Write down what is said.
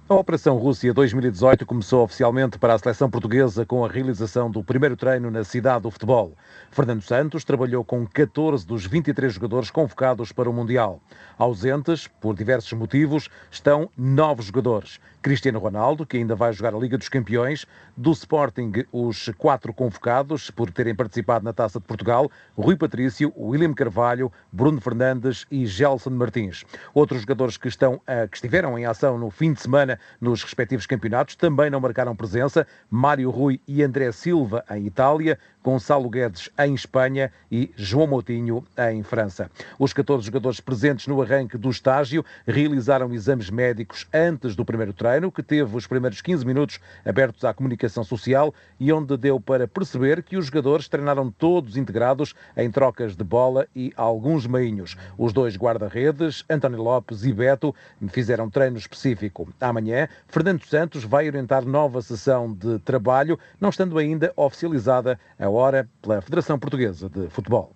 A Operação Rússia 2018 começou oficialmente para a seleção portuguesa com a realização do primeiro treino na cidade do futebol. Fernando Santos trabalhou com 14 dos 23 jogadores convocados para o Mundial. Ausentes, por diversos motivos, estão 9 jogadores. Cristiano Ronaldo, que ainda vai jogar a Liga dos Campeões, do Sporting, os 4 convocados por terem participado na Taça de Portugal, Rui Patrício, William Carvalho, Bruno Fernandes e Gelson Martins. Outros jogadores que estiveram em ação no fim de semana nos respectivos campeonatos também não marcaram presença: Mário Rui e André Silva em Itália, Gonçalo Guedes em Espanha e João Moutinho em França. Os 14 jogadores presentes no arranque do estágio realizaram exames médicos antes do primeiro treino, que teve os primeiros 15 minutos abertos à comunicação social e onde deu para perceber que os jogadores treinaram todos integrados em trocas de bola e alguns meinhos. Os 2 guarda-redes, António Lopes e Beto, fizeram treino específico. Amanhã, Fernando Santos vai orientar nova sessão de trabalho, não estando ainda oficializada a hora pela Federação Portuguesa de Futebol.